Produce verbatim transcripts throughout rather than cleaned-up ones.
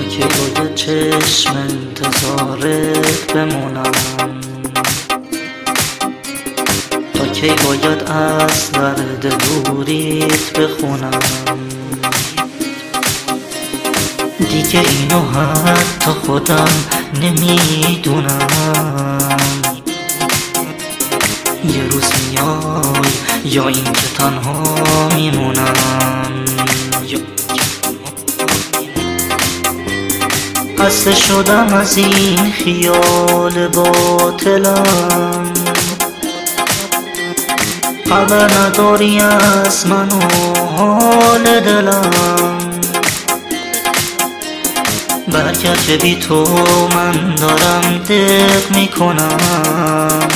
که باید چشم انتظارت بمونم، تا کی باید از درد دوریت بخونم. دیگه اینو حتی خودم نمیدونم، یه روز میای یا این که تنها میمونم. خسته شدم از این خیال باطلم، خبر نداری از من و حال دلم. برگرد که بی تو من دارم دق میکنم،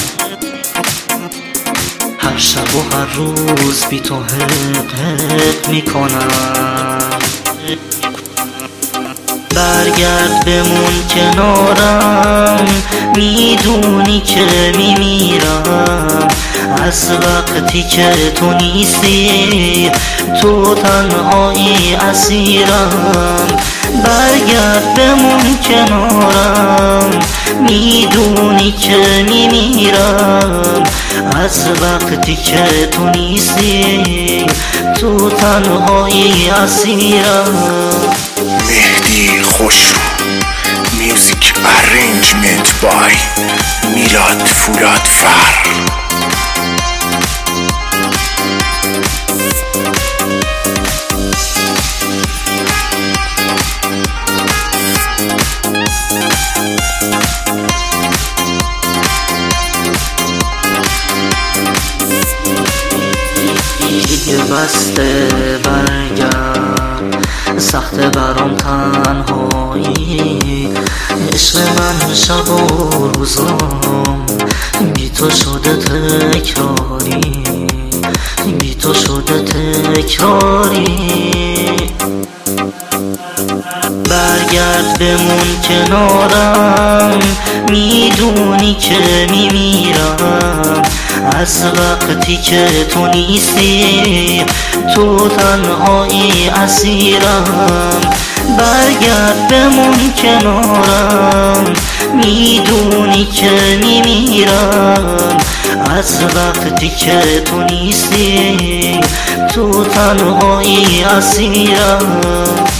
هر شب و هر روز بی تو حق حق میکنم. برگرد بمون کنارم، میدونی که میمیرم از وقتی که تو نیستی، تو تنهایی اسیرم. برگرد بمون کنارم، میدونی که میمیرم از وقتی که تو نیستی، تو تنهایی اسیرم. مهدی خوشرو، میوزیک ارنجمنت بای میلاد فولادفر. دیگه بسته برگرد، سخته برام تنهایی. عشق من شب و روزام بی تو شده تکراری، بی تو شده تکراری. برگرد بمون کنارم، میدونی که میمیرم از وقتی که تو نیستی، تو تنهایی اسیرم. برگرد بمون کنارم، میدونی که میمیرم از وقتی که تو نیستی، تو تنهایی اسیرم.